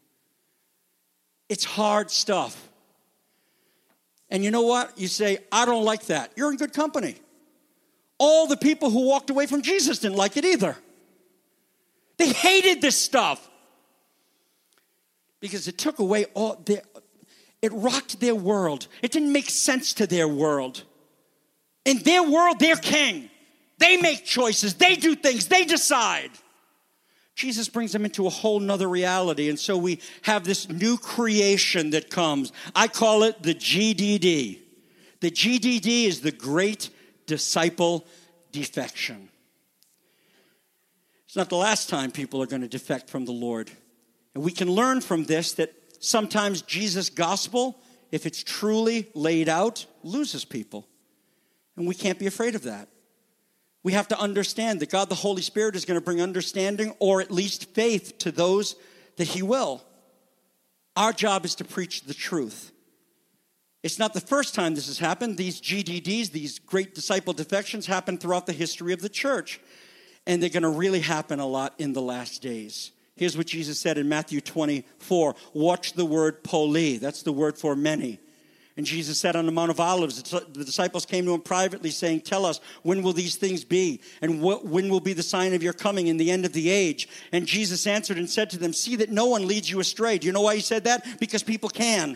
It's hard stuff. And you know what? You say, I don't like that. You're in good company. All the people who walked away from Jesus didn't like it either. They hated this stuff. Because it took away it rocked their world. It didn't make sense to their world. In their world, they're king. They make choices. They do things. They decide. Jesus brings them into a whole nother reality. And so we have this new creation that comes. I call it the GDD. The GDD is the Great Disciple Defection. It's not the last time people are going to defect from the Lord. And we can learn from this that sometimes Jesus' gospel, if it's truly laid out, loses people. And we can't be afraid of that. We have to understand that God the Holy Spirit is going to bring understanding or at least faith to those that he will. Our job is to preach the truth. It's not the first time this has happened. These GDDs, these great disciple defections, happen throughout the history of the church. And they're going to really happen a lot in the last days. Here's what Jesus said in Matthew 24. Watch the word poli. That's the word for many. And Jesus said on the Mount of Olives, the disciples came to him privately saying, tell us, when will these things be? And when will be the sign of your coming in the end of the age? And Jesus answered and said to them, see that no one leads you astray. Do you know why he said that? Because people can.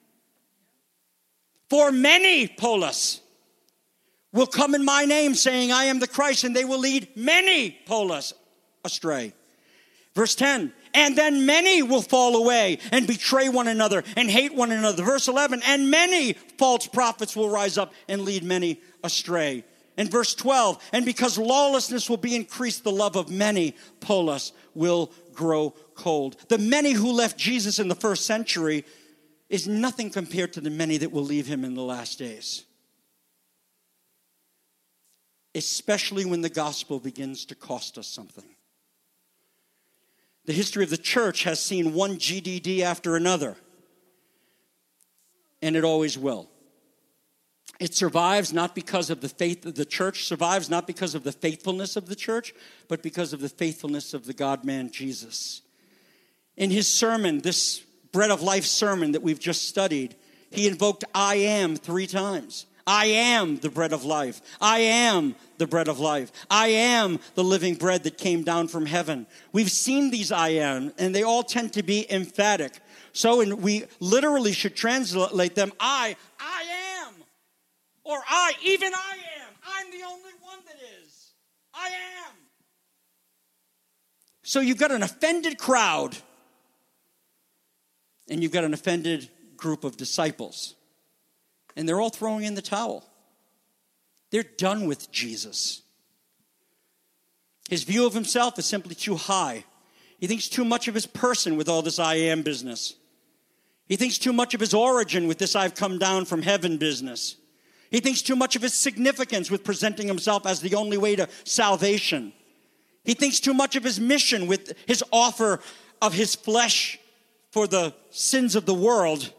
For many, Polis, will come in my name saying, I am the Christ, and they will lead many, Polis, astray. Verse 10, and then many will fall away and betray one another and hate one another. Verse 11, and many false prophets will rise up and lead many astray. And verse 12, and because lawlessness will be increased, the love of many, Polis, will grow cold. The many who left Jesus in the first century is nothing compared to the many that will leave him in the last days. Especially when the gospel begins to cost us something. The history of the church has seen one GDD after another. And it always will. It survives not because of the faith of the church, survives not because of the faithfulness of the church, but because of the faithfulness of the God-man Jesus. In his sermon, this Bread of Life sermon that we've just studied, he invoked I am 3 times. I am the bread of life. I am the bread of life. I am the living bread that came down from heaven. We've seen these I am, and they all tend to be emphatic. So we literally should translate them, I am. Or even I am. I'm the only one that is. I am. So you've got an offended crowd, and you've got an offended group of disciples. And they're all throwing in the towel. They're done with Jesus. His view of himself is simply too high. He thinks too much of his person with all this I am business. He thinks too much of his origin with this I've come down from heaven business. He thinks too much of his significance with presenting himself as the only way to salvation. He thinks too much of his mission with his offer of his flesh for the sins of the world.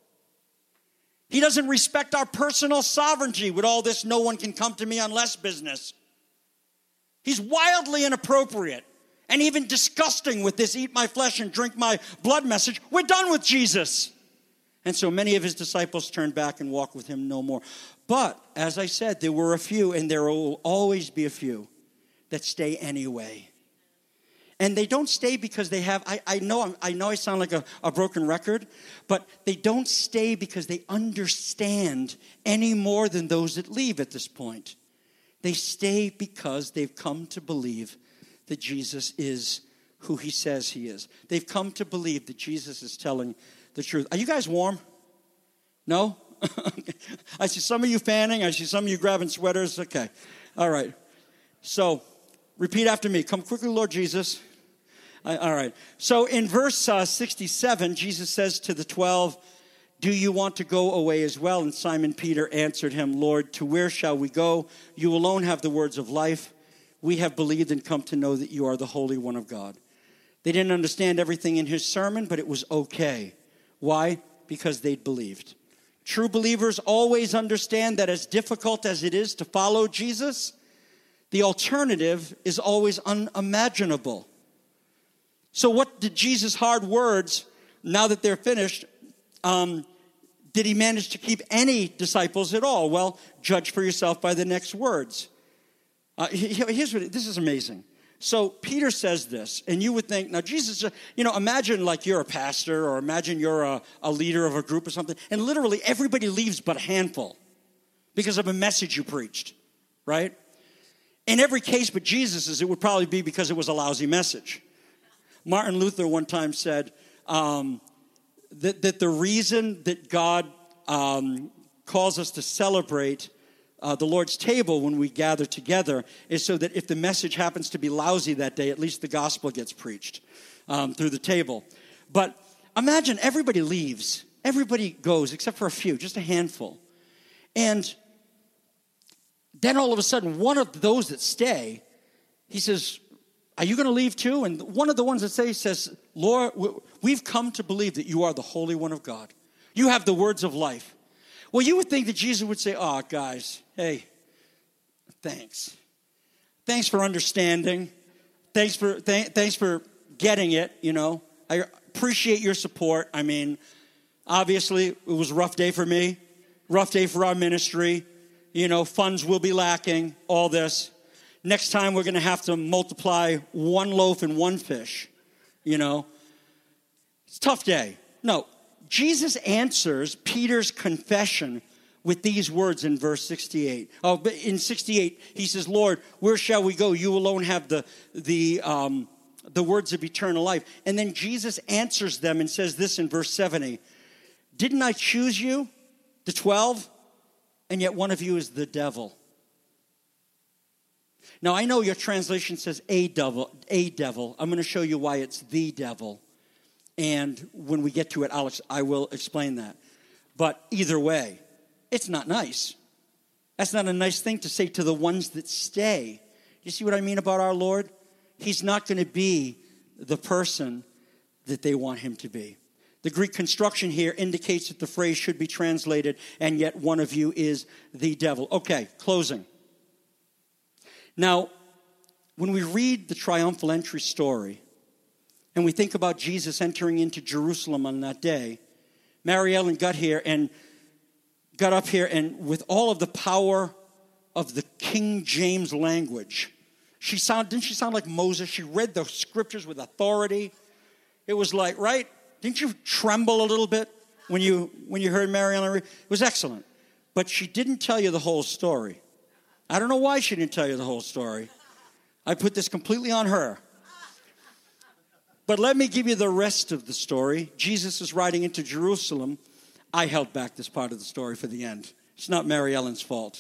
He doesn't respect our personal sovereignty with all this no one can come to me unless business. He's wildly inappropriate and even disgusting with this eat my flesh and drink my blood message. We're done with Jesus. And so many of his disciples turned back and walked with him no more. But, as I said, there were a few, and there will always be a few, that stay anyway. And they don't stay because they have, I know I sound like a broken record, but they don't stay because they understand any more than those that leave at this point. They stay because they've come to believe that Jesus is who he says he is. They've come to believe that Jesus is telling the truth. Are you guys warm? No? I see some of you fanning. I see some of you grabbing sweaters. Okay. All right. So, repeat after me. Come quickly, Lord Jesus. All right. So in verse 67, Jesus says to the 12, do you want to go away as well? And Simon Peter answered him, Lord, to where shall we go? You alone have the words of life. We have believed and come to know that you are the Holy One of God. They didn't understand everything in his sermon, but it was okay. Why? Because they'd believed. True believers always understand that as difficult as it is to follow Jesus, the alternative is always unimaginable. So what did Jesus' hard words, now that they're finished, did he manage to keep any disciples at all? Well, judge for yourself by the next words. This is amazing. So Peter says this, and you would think, now Jesus, imagine like you're a pastor, or imagine you're a leader of a group or something, and literally everybody leaves but a handful because of a message you preached, right? In every case but Jesus's, it would probably be because it was a lousy message. Martin Luther one time said that the reason that God calls us to celebrate the Lord's table when we gather together is so that if the message happens to be lousy that day, at least the gospel gets preached through the table. But imagine everybody leaves. Everybody goes except for a few, just a handful. And then all of a sudden, one of those that stay, he says, are you going to leave too? And one of the ones that says, Lord, we've come to believe that you are the Holy One of God. You have the words of life. Well, you would think that Jesus would say, oh, guys, hey, thanks. Thanks for understanding. Thanks for getting it, I appreciate your support. I mean, obviously, it was a rough day for me. rough day for our ministry. Funds will be lacking, all this. Next time we're going to have to multiply one loaf and one fish. It's a tough day. No, Jesus answers Peter's confession with these words in verse 68. Oh, but in 68, he says, Lord, where shall we go? You alone have the words of eternal life. And then Jesus answers them and says this in verse 70. Didn't I choose you, the 12? And yet one of you is the devil. Now, I know your translation says a devil. I'm going to show you why it's the devil. And when we get to it, I will explain that. But either way, it's not nice. That's not a nice thing to say to the ones that stay. You see what I mean about our Lord? He's not going to be the person that they want him to be. The Greek construction here indicates that the phrase should be translated, and yet one of you is the devil. Okay, closing. Now, when we read the triumphal entry story, and we think about Jesus entering into Jerusalem on that day, Mary Ellen got up here and with all of the power of the King James language, didn't she sound like Moses? She read the scriptures with authority. It was like, right? Didn't you tremble a little bit when you heard Mary Ellen read? It was excellent. But she didn't tell you the whole story. I don't know why she didn't tell you the whole story. I put this completely on her. But let me give you the rest of the story. Jesus is riding into Jerusalem. I held back this part of the story for the end. It's not Mary Ellen's fault.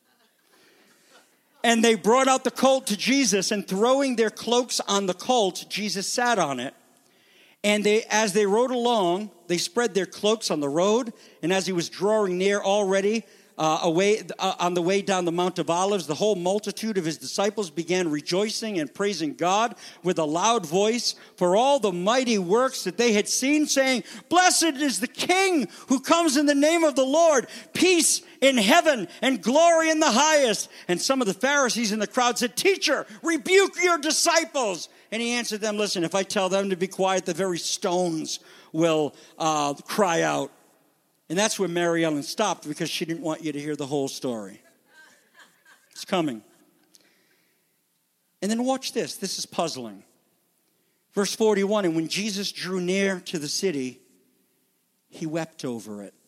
And they brought out the colt to Jesus, and throwing their cloaks on the colt, Jesus sat on it. And as they rode along, they spread their cloaks on the road. And as he was drawing near already, on the way down the Mount of Olives, the whole multitude of his disciples began rejoicing and praising God with a loud voice for all the mighty works that they had seen, saying, Blessed is the King who comes in the name of the Lord, peace in heaven and glory in the highest. And some of the Pharisees in the crowd said, Teacher, rebuke your disciples. And he answered them, Listen, if I tell them to be quiet, the very stones will cry out. And that's where Mary Ellen stopped because she didn't want you to hear the whole story. It's coming. And then watch this. This is puzzling. Verse 41, and when Jesus drew near to the city, he wept over it.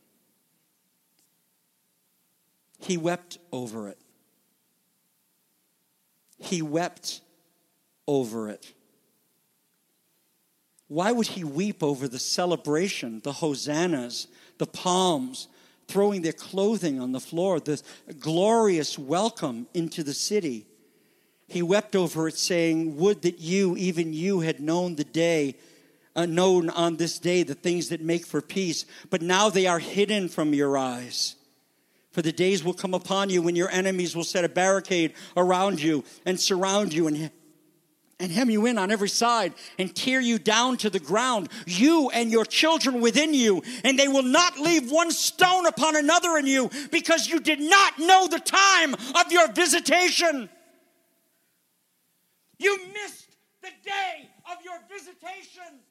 He wept over it. He wept over it. Why would he weep over the celebration, the hosannas, the palms, throwing their clothing on the floor, the glorious welcome into the city? He wept over it, saying, Would that you, even you, had known known on this day the things that make for peace. But now they are hidden from your eyes. For the days will come upon you when your enemies will set a barricade around you and surround you and hem you in on every side and tear you down to the ground, you and your children within you, and they will not leave one stone upon another in you, because you did not know the time of your visitation. You missed the day of your visitation.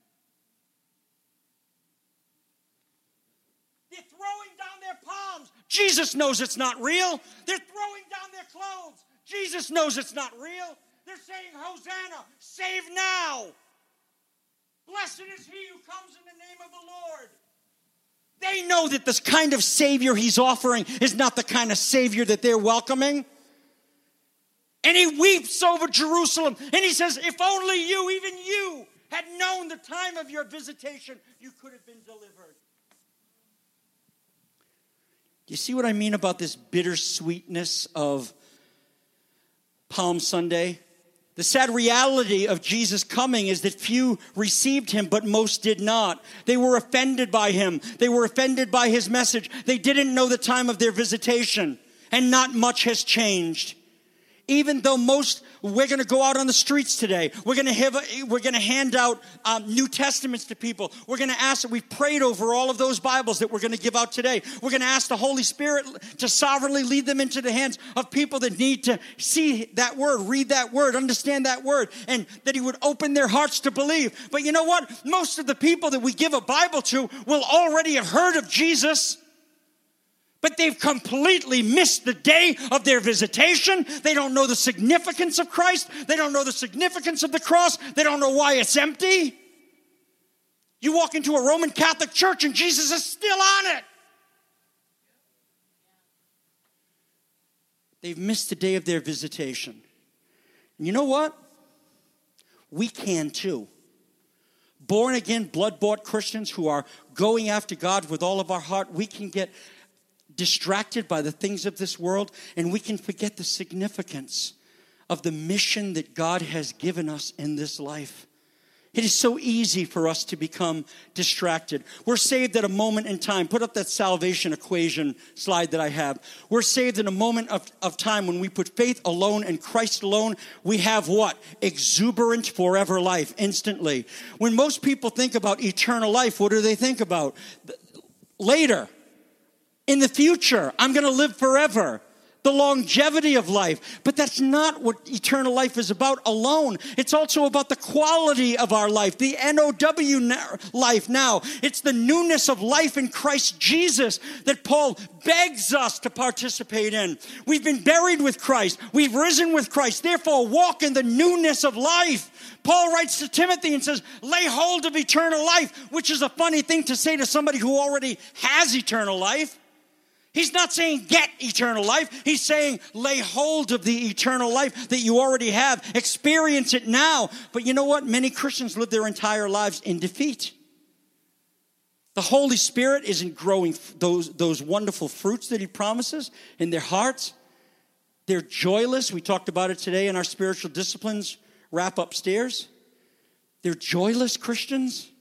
They're throwing down their palms. Jesus knows it's not real. They're throwing down their clothes. Jesus knows it's not real. They're saying, Hosanna, save now. Blessed is he who comes in the name of the Lord. They know that this kind of Savior he's offering is not the kind of Savior that they're welcoming. And he weeps over Jerusalem. And he says, if only you, even you, had known the time of your visitation, you could have been delivered. Do you see what I mean about this bittersweetness of Palm Sunday? The sad reality of Jesus coming is that few received him, but most did not. They were offended by him. They were offended by his message. They didn't know the time of their visitation, and not much has changed. Even though we're going to go out on the streets today. We're going to hand out New Testaments to people. We're going to ask that we've prayed over all of those Bibles that we're going to give out today. We're going to ask the Holy Spirit to sovereignly lead them into the hands of people that need to see that word, read that word, understand that word, and that he would open their hearts to believe. But you know what? Most of the people that we give a Bible to will already have heard of Jesus. But they've completely missed the day of their visitation. They don't know the significance of Christ. They don't know the significance of the cross. They don't know why it's empty. You walk into a Roman Catholic church and Jesus is still on it. They've missed the day of their visitation. And you know what? We can too. Born again, blood-bought Christians who are going after God with all of our heart, we can get distracted by the things of this world, and we can forget the significance of the mission that God has given us in this life. It is so easy for us to become distracted. We're saved at a moment in time. Put up that salvation equation slide that I have. We're saved in a moment of time when we put faith alone and Christ alone. We have what? Exuberant forever life instantly. When most people think about eternal life, what do they think about? Later. In the future. I'm going to live forever. The longevity of life. But that's not what eternal life is about alone. It's also about the quality of our life, the NOW life now. It's the newness of life in Christ Jesus that Paul begs us to participate in. We've been buried with Christ. We've risen with Christ. Therefore, walk in the newness of life. Paul writes to Timothy and says, lay hold of eternal life, which is a funny thing to say to somebody who already has eternal life. He's not saying get eternal life. He's saying lay hold of the eternal life that you already have. Experience it now. But you know what? Many Christians live their entire lives in defeat. The Holy Spirit isn't growing those wonderful fruits that he promises in their hearts. They're joyless. We talked about it today in our spiritual disciplines wrap upstairs. They're joyless Christians,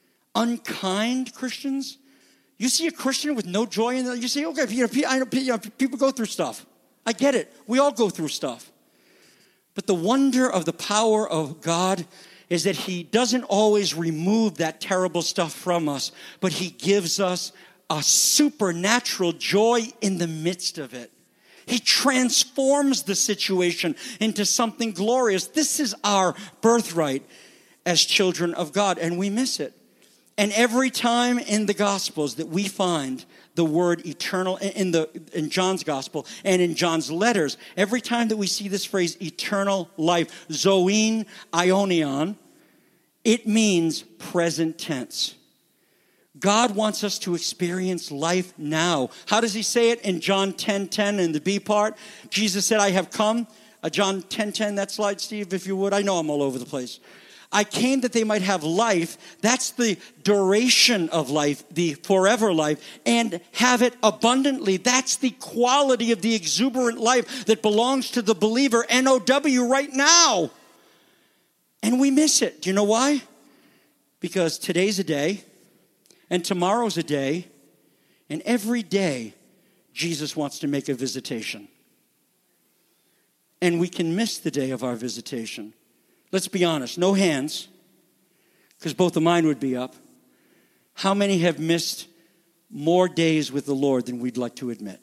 unkind Christians. You see a Christian with no joy in it, you say, okay, people go through stuff. I get it. We all go through stuff. But the wonder of the power of God is that he doesn't always remove that terrible stuff from us, but he gives us a supernatural joy in the midst of it. He transforms the situation into something glorious. This is our birthright as children of God, and we miss it. And every time in the Gospels that we find the word eternal, in John's Gospel and in John's letters, every time that we see this phrase eternal life, zoin aionion, it means present tense. God wants us to experience life now. How does he say it in John 10:10 in the B part? Jesus said, I have come. John 10:10, that slide, Steve, if you would. I know I'm all over the place. I came that they might have life. That's the duration of life, the forever life, and have it abundantly. That's the quality of the exuberant life that belongs to the believer, NOW, right now. And we miss it. Do you know why? Because today's a day, and tomorrow's a day, and every day Jesus wants to make a visitation. And we can miss the day of our visitation. Let's be honest, no hands, because both of mine would be up. How many have missed more days with the Lord than we'd like to admit?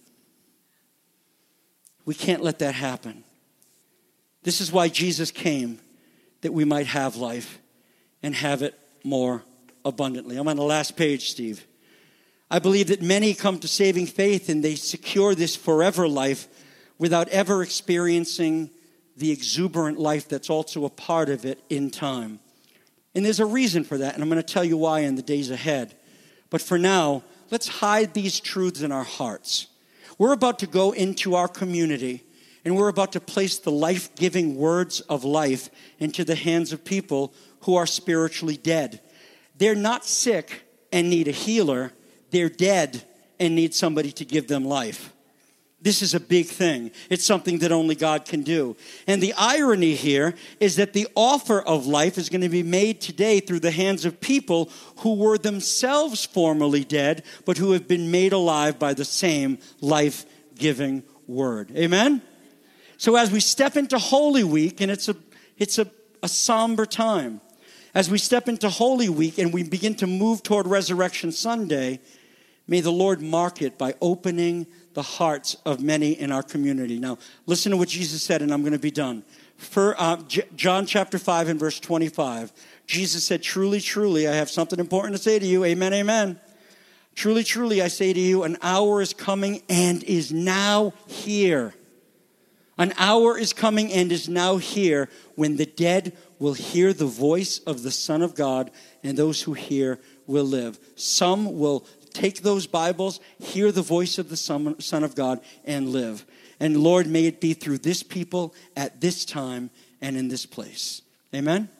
We can't let that happen. This is why Jesus came, that we might have life and have it more abundantly. I'm on the last page, Steve. I believe that many come to saving faith and they secure this forever life without ever experiencing the exuberant life that's also a part of it in time. And there's a reason for that, and I'm going to tell you why in the days ahead. But for now, let's hide these truths in our hearts. We're about to go into our community, and we're about to place the life-giving words of life into the hands of people who are spiritually dead. They're not sick and need a healer. They're dead and need somebody to give them life. This is a big thing. It's something that only God can do. And the irony here is that the offer of life is going to be made today through the hands of people who were themselves formerly dead, but who have been made alive by the same life-giving word. Amen? So as we step into Holy Week, and it's a somber time, as we step into Holy Week and we begin to move toward Resurrection Sunday, may the Lord mark it by opening the hearts of many in our community. Now, listen to what Jesus said, and I'm going to be done. For John chapter 5 and verse 25, Jesus said, truly, truly, I have something important to say to you. Amen, amen. Truly, truly, I say to you, an hour is coming and is now here. An hour is coming and is now here when the dead will hear the voice of the Son of God, and those who hear will live. Some will take those Bibles, hear the voice of the Son of God, and live. And Lord, may it be through this people at this time and in this place. Amen?